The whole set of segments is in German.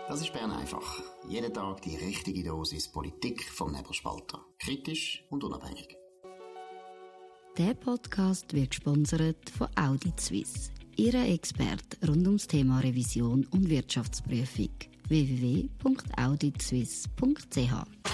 Das ist Bern einfach. Jeden Tag die richtige Dosis Politik vom Nebelspalter. Kritisch und unabhängig. Der Podcast wird gesponsert von Audit Suisse, Ihrer Experte rund ums Thema Revision und Wirtschaftsprüfung. www.auditsuisse.ch.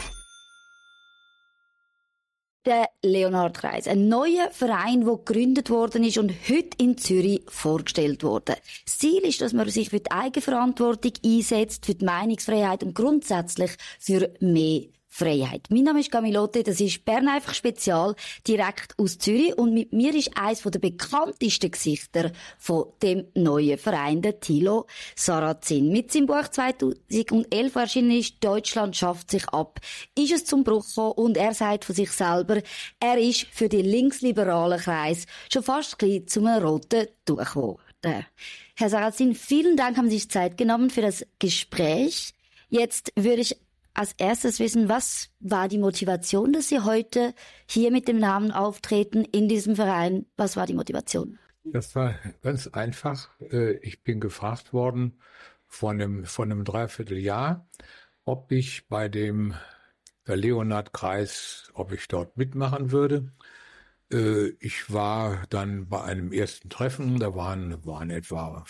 Der Leonhard-Kreis, ein neuer Verein, der gegründet worden ist und heute in Zürich vorgestellt wurde. Das Ziel ist, dass man sich für die Eigenverantwortung einsetzt, für die Meinungsfreiheit und grundsätzlich für mehr Freiheit. Mein Name ist Camilote, das ist Bern einfach Spezial, direkt aus Zürich, und mit mir ist eines der bekanntesten Gesichter von dem neuen Verein, der Thilo Sarrazin. Mit seinem Buch 2011 erschienen ist «Deutschland schafft sich ab», ist es zum Bruch gekommen, und er sagt von sich selber, er ist für die linksliberalen Kreis schon fast ein bisschen zum roten Tuch geworden. Herr Sarrazin, vielen Dank, haben Sie sich Zeit genommen für das Gespräch. Jetzt würde ich als erstes wissen, was war die Motivation, dass Sie heute hier mit dem Namen auftreten in diesem Verein? Was war die Motivation? Das war ganz einfach. Ich bin gefragt worden vor einem Dreivierteljahr, ob ich bei der Leonhard-Kreis, ob ich dort mitmachen würde. Ich war dann bei einem ersten Treffen, da waren etwa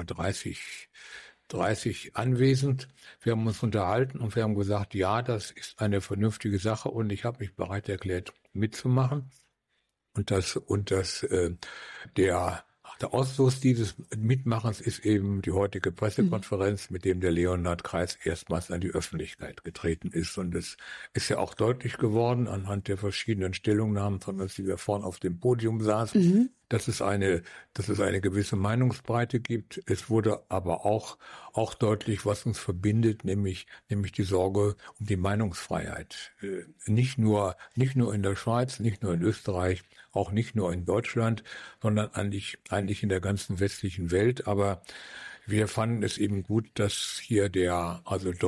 30 anwesend. Wir haben uns unterhalten und wir haben gesagt, ja, das ist eine vernünftige Sache, und ich habe mich bereit erklärt, mitzumachen. Der Ausfluss dieses Mitmachens ist eben die heutige Pressekonferenz, mit dem der Leonhard-Kreis erstmals an die Öffentlichkeit getreten ist. Und es ist ja auch deutlich geworden anhand der verschiedenen Stellungnahmen von uns, die wir vorne auf dem Podium saßen, dass es eine gewisse Meinungsbreite gibt. Es wurde aber auch deutlich, was uns verbindet, nämlich die Sorge um die Meinungsfreiheit. Nicht nur in der Schweiz, nicht nur in Österreich, auch nicht nur in Deutschland, sondern eigentlich in der ganzen westlichen Welt. Aber wir fanden es eben gut, dass hier der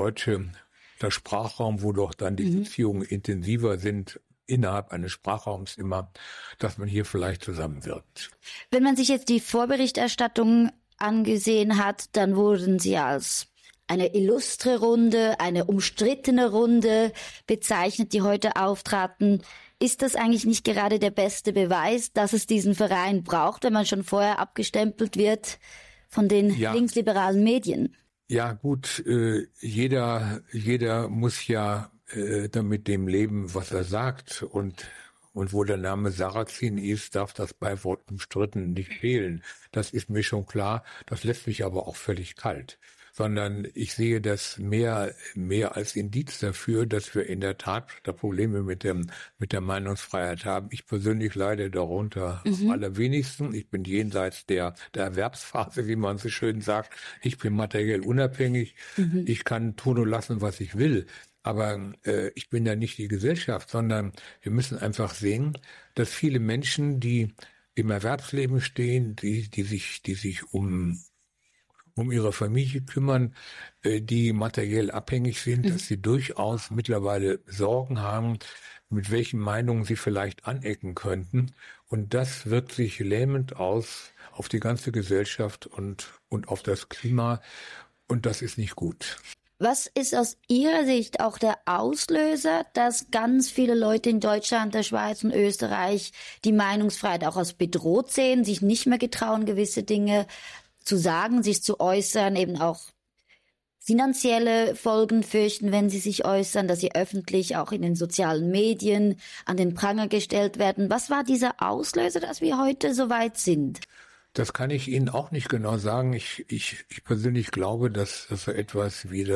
Sprachraum, wo doch dann die Beziehungen intensiver sind, innerhalb eines Sprachraums immer, dass man hier vielleicht zusammenwirkt. Wenn man sich jetzt die Vorberichterstattung angesehen hat, dann wurden Sie als eine illustre Runde, eine umstrittene Runde bezeichnet, die heute auftraten. Ist das eigentlich nicht gerade der beste Beweis, dass es diesen Verein braucht, wenn man schon vorher abgestempelt wird von den linksliberalen Medien? Ja, gut, jeder muss ja damit dem leben, was er sagt, und wo der Name Sarrazin ist, darf das Beiwort umstritten nicht fehlen. Das ist mir schon klar, das lässt mich aber auch völlig kalt. Sondern ich sehe das mehr als Indiz dafür, dass wir in der Tat da Probleme mit der Meinungsfreiheit haben. Ich persönlich leide darunter am allerwenigsten. Ich bin jenseits der Erwerbsphase, wie man so schön sagt. Ich bin materiell unabhängig. Ich kann tun und lassen, was ich will. Aber ich bin ja nicht die Gesellschaft, sondern wir müssen einfach sehen, dass viele Menschen, die im Erwerbsleben stehen, die sich um ihre Familie kümmern, die materiell abhängig sind, dass sie durchaus mittlerweile Sorgen haben, mit welchen Meinungen sie vielleicht anecken könnten. Und das wirkt sich lähmend aus auf die ganze Gesellschaft und auf das Klima. Und das ist nicht gut. Was ist aus Ihrer Sicht auch der Auslöser, dass ganz viele Leute in Deutschland, der Schweiz und Österreich die Meinungsfreiheit auch als bedroht sehen, sich nicht mehr getrauen, gewisse Dinge zu sagen, sich zu äußern, eben auch finanzielle Folgen fürchten, wenn sie sich äußern, dass sie öffentlich auch in den sozialen Medien an den Pranger gestellt werden? Was war dieser Auslöser, dass wir heute so weit sind? Das kann ich Ihnen auch nicht genau sagen. Ich persönlich glaube, dass so etwas wie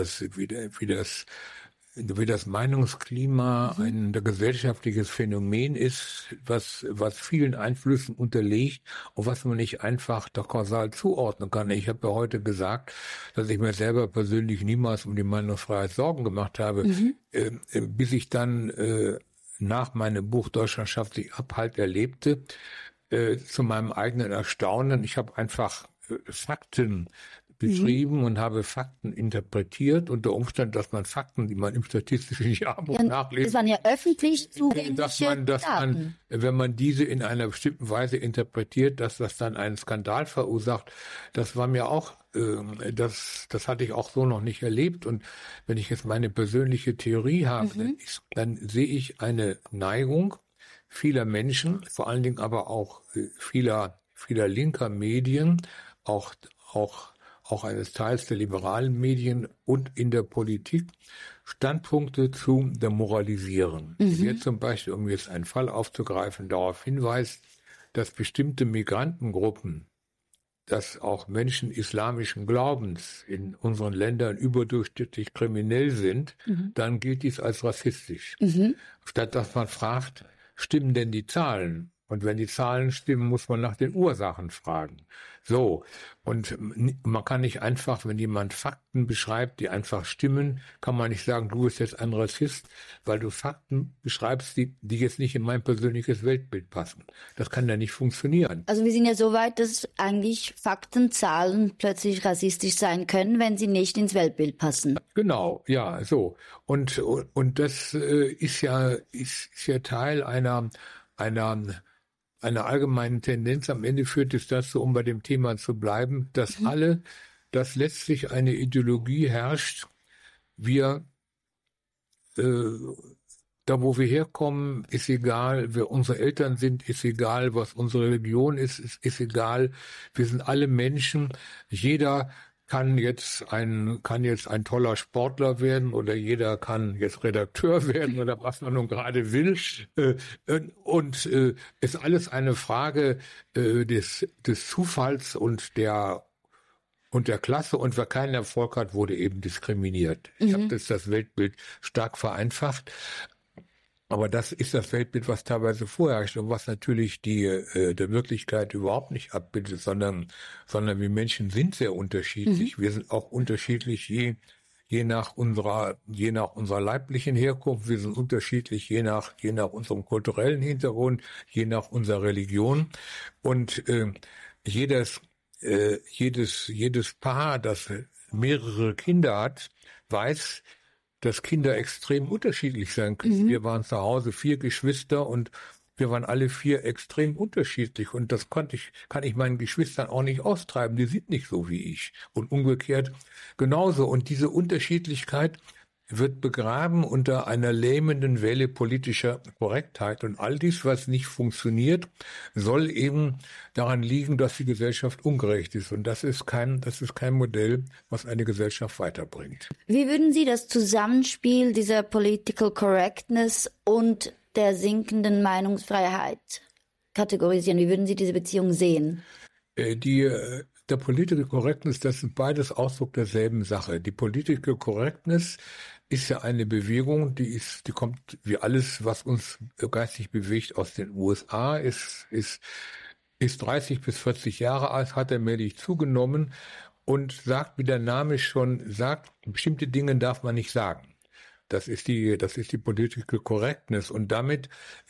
das Meinungsklima ein gesellschaftliches Phänomen ist, was vielen Einflüssen unterliegt und was man nicht einfach da kausal zuordnen kann. Ich habe ja heute gesagt, dass ich mir selber persönlich niemals um die Meinungsfreiheit Sorgen gemacht habe, bis ich dann nach meinem Buch Deutschland schafft sich ab halt erlebte, zu meinem eigenen Erstaunen. Ich habe einfach Fakten beschrieben und habe Fakten interpretiert, unter Umständen, dass man Fakten, die man im statistischen Jahrbuch nachliest. Das waren ja öffentlich zugängliche dass man, wenn man diese in einer bestimmten Weise interpretiert, dass das dann einen Skandal verursacht. Das war mir auch, das hatte ich auch so noch nicht erlebt. Und wenn ich jetzt meine persönliche Theorie habe, dann sehe ich eine Neigung vieler Menschen, vor allen Dingen aber auch vieler linker Medien, auch eines Teils der liberalen Medien und in der Politik, Standpunkte zu demoralisieren. Hier zum Beispiel, um jetzt einen Fall aufzugreifen, darauf hinweist, dass bestimmte Migrantengruppen, dass auch Menschen islamischen Glaubens in unseren Ländern überdurchschnittlich kriminell sind, dann gilt dies als rassistisch. Statt dass man fragt, stimmen denn die Zahlen? Und wenn die Zahlen stimmen, muss man nach den Ursachen fragen. So. Und man kann nicht einfach, wenn jemand Fakten beschreibt, die einfach stimmen, kann man nicht sagen, du bist jetzt ein Rassist, weil du Fakten beschreibst, die jetzt nicht in mein persönliches Weltbild passen. Das kann ja nicht funktionieren. Also wir sind ja so weit, dass eigentlich Fakten, Zahlen plötzlich rassistisch sein können, wenn sie nicht ins Weltbild passen. Genau, ja, so. Und das ist ja Teil einer allgemeinen Tendenz. Am Ende führt es dazu, um bei dem Thema zu bleiben, dass letztlich eine Ideologie herrscht. Wir, da wo wir herkommen, ist egal, wer unsere Eltern sind, ist egal, was unsere Religion ist egal. Wir sind alle Menschen. Jeder kann jetzt ein toller Sportler werden oder jeder kann jetzt Redakteur werden oder was man nun gerade will. Und ist alles eine Frage des Zufalls und der Klasse. Und wer keinen Erfolg hat, wurde eben diskriminiert. Ich habe das Weltbild stark vereinfacht. Aber das ist das Weltbild, was teilweise vorherrscht und was natürlich der Wirklichkeit überhaupt nicht abbildet, sondern wir Menschen sind sehr unterschiedlich. Wir sind auch unterschiedlich je nach unserer leiblichen Herkunft. Wir sind unterschiedlich je nach unserem kulturellen Hintergrund, je nach unserer Religion. Und jedes Paar, das mehrere Kinder hat, weiß, dass Kinder extrem unterschiedlich sein können. Wir waren zu Hause 4 Geschwister und wir waren alle 4 extrem unterschiedlich. Und das kann ich meinen Geschwistern auch nicht austreiben. Die sind nicht so wie ich. Und umgekehrt genauso. Und diese Unterschiedlichkeit wird begraben unter einer lähmenden Welle politischer Korrektheit. Und all dies, was nicht funktioniert, soll eben daran liegen, dass die Gesellschaft ungerecht ist. Und das ist kein Modell, was eine Gesellschaft weiterbringt. Wie würden Sie das Zusammenspiel dieser Political Correctness und der sinkenden Meinungsfreiheit kategorisieren? Wie würden Sie diese Beziehung sehen? Der Political Correctness, das ist beides Ausdruck derselben Sache. Die Political Correctness ist ja eine Bewegung, die kommt wie alles, was uns geistig bewegt, aus den USA, ist 30 bis 40 Jahre alt, hat allmählich zugenommen und sagt, wie der Name schon sagt, bestimmte Dinge darf man nicht sagen. Das ist die Political Correctness und damit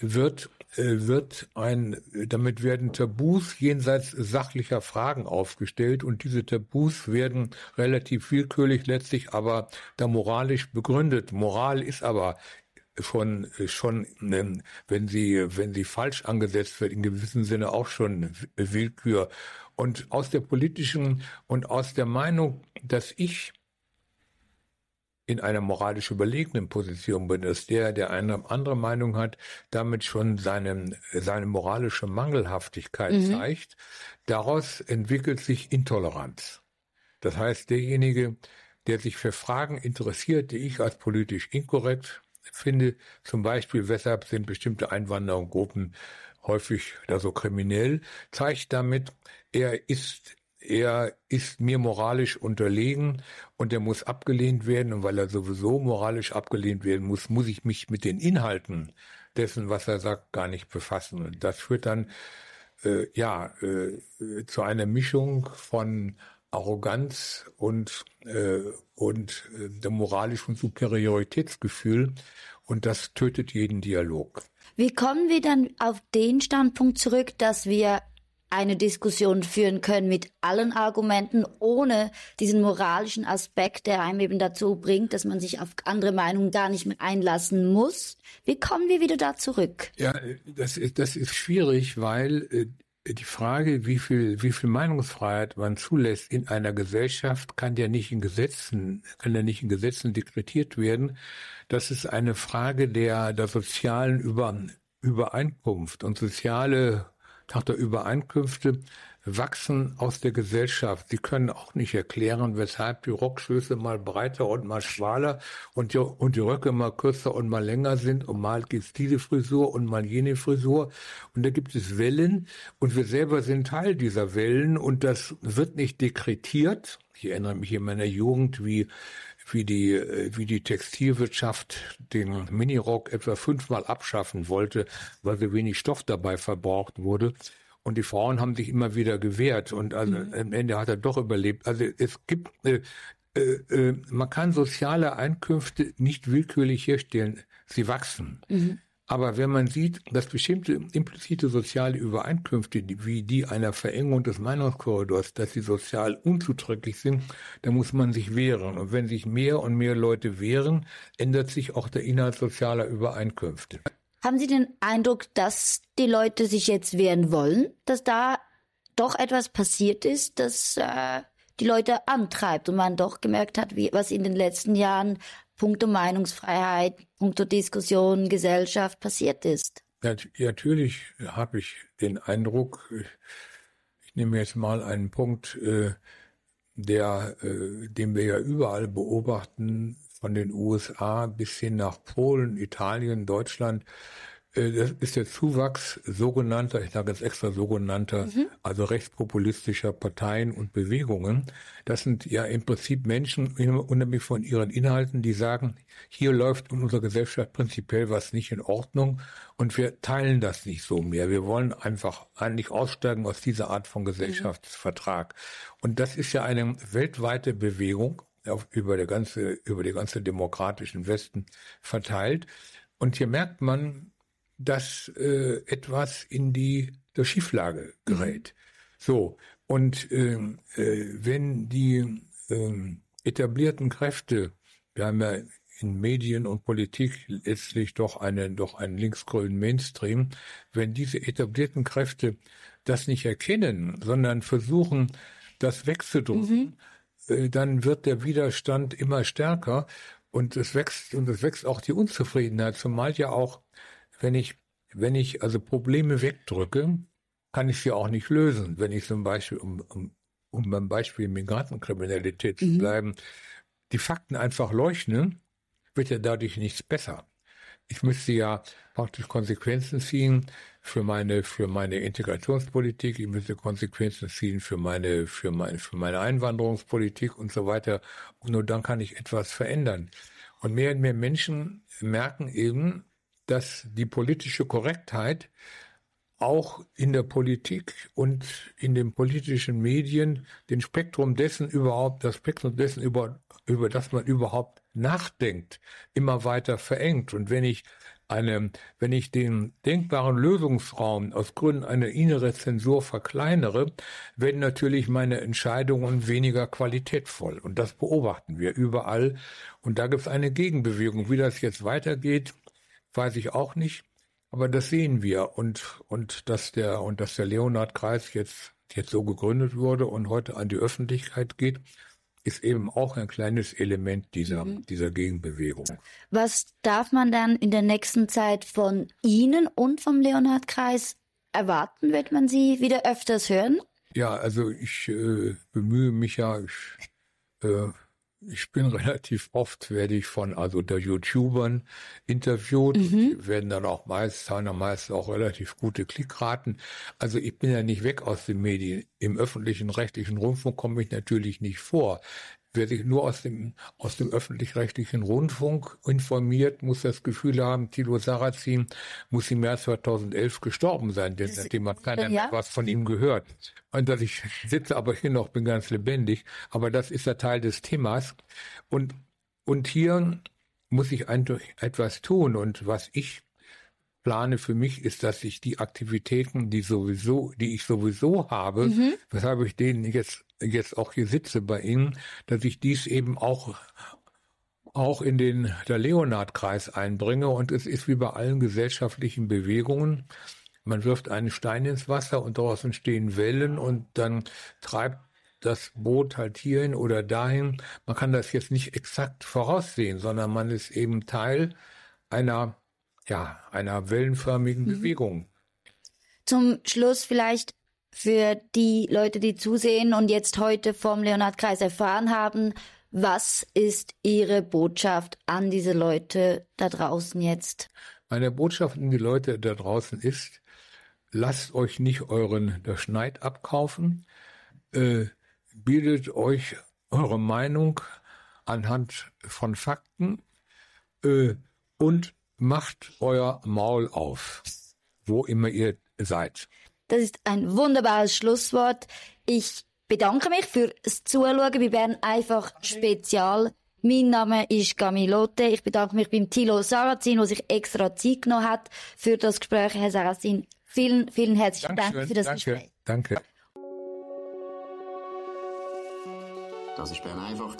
werden Tabus jenseits sachlicher Fragen aufgestellt und diese Tabus werden relativ willkürlich letztlich aber da moralisch begründet. Moral ist aber schon, wenn sie falsch angesetzt wird, in gewissem Sinne auch schon Willkür. Und aus der politischen und aus der Meinung, dass ich in einer moralisch überlegenen Position bin, dass der eine andere Meinung hat, damit schon seine moralische Mangelhaftigkeit zeigt. Daraus entwickelt sich Intoleranz. Das heißt, derjenige, der sich für Fragen interessiert, die ich als politisch inkorrekt finde, zum Beispiel, weshalb sind bestimmte Einwanderungsgruppen häufig da so kriminell, zeigt damit, er ist mir moralisch unterlegen und er muss abgelehnt werden. Und weil er sowieso moralisch abgelehnt werden muss, muss ich mich mit den Inhalten dessen, was er sagt, gar nicht befassen. Und das führt dann zu einer Mischung von Arroganz und dem moralischen Superioritätsgefühl. Und das tötet jeden Dialog. Wie kommen wir dann auf den Standpunkt zurück, dass wir eine Diskussion führen können mit allen Argumenten, ohne diesen moralischen Aspekt, der einem eben dazu bringt, dass man sich auf andere Meinungen gar nicht mehr einlassen muss. Wie kommen wir wieder da zurück? Ja, das ist schwierig, weil die Frage, wie viel Meinungsfreiheit man zulässt in einer Gesellschaft, kann ja nicht in Gesetzen dekretiert werden. Das ist eine Frage der sozialen Übereinkunft, und soziale Übereinkünfte wachsen aus der Gesellschaft. Sie können auch nicht erklären, weshalb die Rockschöße mal breiter und mal schmaler und die Röcke mal kürzer und mal länger sind, und mal gibt's diese Frisur und mal jene Frisur. Und da gibt es Wellen, und wir selber sind Teil dieser Wellen, und das wird nicht dekretiert. Ich erinnere mich in meiner Jugend, wie die Textilwirtschaft den Minirock etwa 5-mal abschaffen wollte, weil so wenig Stoff dabei verbraucht wurde. Und die Frauen haben sich immer wieder gewehrt, und also am Ende hat er doch überlebt. Also es gibt, man kann soziale Einkünfte nicht willkürlich herstellen. Sie wachsen. Aber wenn man sieht, dass bestimmte implizite soziale Übereinkünfte, wie die einer Verengung des Meinungskorridors, dass sie sozial unzuträglich sind, dann muss man sich wehren. Und wenn sich mehr und mehr Leute wehren, ändert sich auch der Inhalt sozialer Übereinkünfte. Haben Sie den Eindruck, dass die Leute sich jetzt wehren wollen, dass da doch etwas passiert ist, das die Leute antreibt und man doch gemerkt hat, was in den letzten Jahren punkto Meinungsfreiheit, punkto Diskussion, Gesellschaft passiert ist? Ja, natürlich habe ich den Eindruck, ich nehme jetzt mal einen Punkt, den wir ja überall beobachten, von den USA bis hin nach Polen, Italien, Deutschland. Das ist der Zuwachs sogenannter, ich sage jetzt extra sogenannter, also rechtspopulistischer Parteien und Bewegungen. Das sind ja im Prinzip Menschen, unabhängig von ihren Inhalten, die sagen, hier läuft in unserer Gesellschaft prinzipiell was nicht in Ordnung, und wir teilen das nicht so mehr. Wir wollen einfach eigentlich aussteigen aus dieser Art von Gesellschaftsvertrag. Und das ist ja eine weltweite Bewegung, über die ganze demokratischen Westen verteilt. Und hier merkt man, dass etwas in die Schieflage gerät. So, und wenn die etablierten Kräfte, wir haben ja in Medien und Politik letztlich doch einen linksgrünen Mainstream, wenn diese etablierten Kräfte das nicht erkennen, sondern versuchen, das wegzudrücken, dann wird der Widerstand immer stärker, und es wächst auch die Unzufriedenheit, zumal ja auch, wenn ich also Probleme wegdrücke, kann ich sie auch nicht lösen. Wenn ich zum Beispiel, um beim Beispiel Migrantenkriminalität zu bleiben, die Fakten einfach leuchten, wird ja dadurch nichts besser. Ich müsste ja praktisch Konsequenzen ziehen für meine Integrationspolitik, ich müsste Konsequenzen ziehen für meine Einwanderungspolitik und so weiter. Und nur dann kann ich etwas verändern. Und mehr Menschen merken eben, dass die politische Korrektheit auch in der Politik und in den politischen Medien das Spektrum dessen, über das man überhaupt nachdenkt, immer weiter verengt. Und wenn ich den denkbaren Lösungsraum aus Gründen einer inneren Zensur verkleinere, werden natürlich meine Entscheidungen weniger qualitätvoll. Und das beobachten wir überall. Und da gibt es eine Gegenbewegung. Wie das jetzt weitergeht, weiß ich auch nicht. Aber das sehen wir. Und dass der Leonhard-Kreis jetzt so gegründet wurde und heute an die Öffentlichkeit geht, ist eben auch ein kleines Element dieser Gegenbewegung. Was darf man dann in der nächsten Zeit von Ihnen und vom Leonhard-Kreis erwarten? Wird man Sie wieder öfters hören? Ja, also ich bemühe mich ja, ich bin relativ oft, werde ich von der YouTubern interviewt. Die werden dann auch meist auch relativ gute Klickraten. Also ich bin ja nicht weg aus den Medien. Im öffentlichen rechtlichen Rundfunk komme ich natürlich nicht vor. Wer sich nur aus dem öffentlich-rechtlichen Rundfunk informiert, muss das Gefühl haben, Thilo Sarrazin muss im Jahr 2011 gestorben sein, denn seitdem hat keiner mehr was von ihm gehört. Und dass ich sitze aber hier noch, bin ganz lebendig, aber das ist der Teil des Themas. Und hier muss ich etwas tun, und was ich plane für mich, ist, dass ich die Aktivitäten, die ich sowieso habe, weshalb ich denen jetzt auch hier sitze bei Ihnen, dass ich dies eben auch in der Leonhard-Kreis einbringe. Und es ist wie bei allen gesellschaftlichen Bewegungen. Man wirft einen Stein ins Wasser und daraus entstehen Wellen und dann treibt das Boot halt hierhin oder dahin. Man kann das jetzt nicht exakt voraussehen, sondern man ist eben Teil einer wellenförmigen Bewegung. Zum Schluss vielleicht für die Leute, die zusehen und jetzt heute vom Leonhard-Kreis erfahren haben, was ist Ihre Botschaft an diese Leute da draußen jetzt? Meine Botschaft an die Leute da draußen ist, lasst euch nicht der Schneid abkaufen, bildet euch eure Meinung anhand von Fakten und macht euer Maul auf, wo immer ihr seid. Das ist ein wunderbares Schlusswort. Ich bedanke mich fürs Zuschauen bei Bern einfach Spezial. Mein Name ist Camilote. Ich bedanke mich beim Thilo Sarrazin, der sich extra Zeit genommen hat für das Gespräch. Herr Sarrazin, vielen, vielen herzlichen Dank für das Gespräch. Danke. Das war Bern einfach.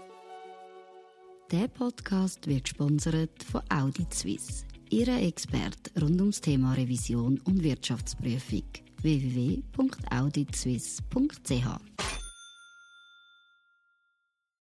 Der Podcast wird gesponsert von Audit Suisse, Ihrer Experte rund ums Thema Revision und Wirtschaftsprüfung. www.auditsuisse.ch